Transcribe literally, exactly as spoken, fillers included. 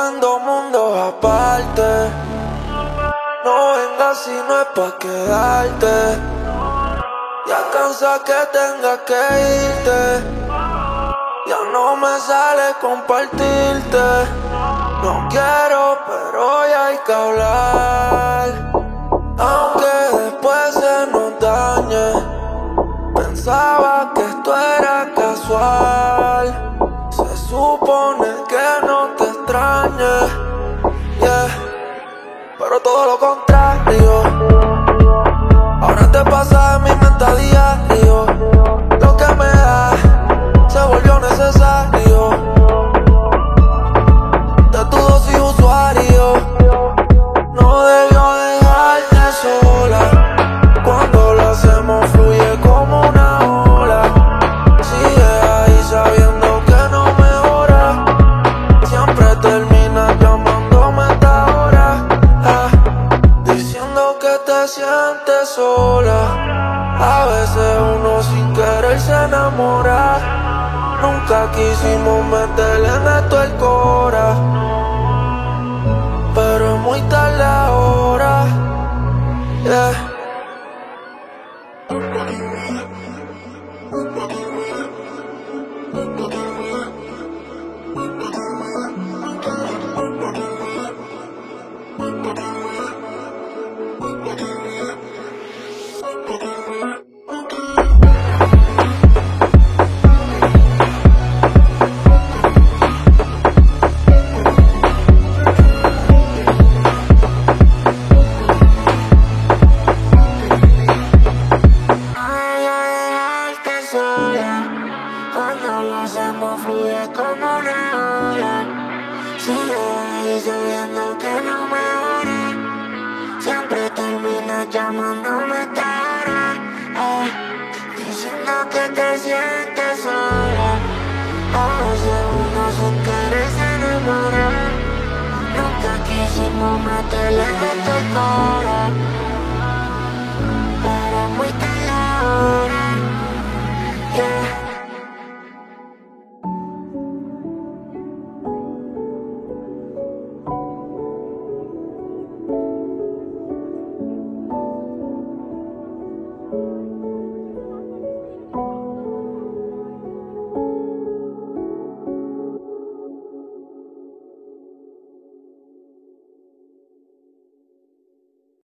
buscando mundos aparte. No vengas si no es pa' quedarte. Ya cansa que tengas que irte. Ya no me sale compartirte. No quiero, pero ya hay que hablar. Aunque después se nos dañe. Pensaba que esto era casual. Se supone que no te extrañe, yeah. Pero todo lo contrario. Ahora te pasa en mi mente a diario. Lo que me da se volvió necesario. De tu dosis usuario. No debió dejarte sola. Cuando lo hacemos fluye como una ola. Sigue ahí sabiendo que no mejora. Siempre terminas llamándome a esta hora, ah, diciendo que te sientes sola. A veces uno sin querer se enamora. Nunca quisimos meterle en esto el cora, pero es muy tarde ahora, yeah. Cuando lo hacemos fluye como una ola. Sigue ahí sabiendo que no mejora. Siempre terminas llamándome a esta hora, ah, diciendo que te sientes sola. A veces uno sin querer se enamora. Nunca quisimos meterle en este coro.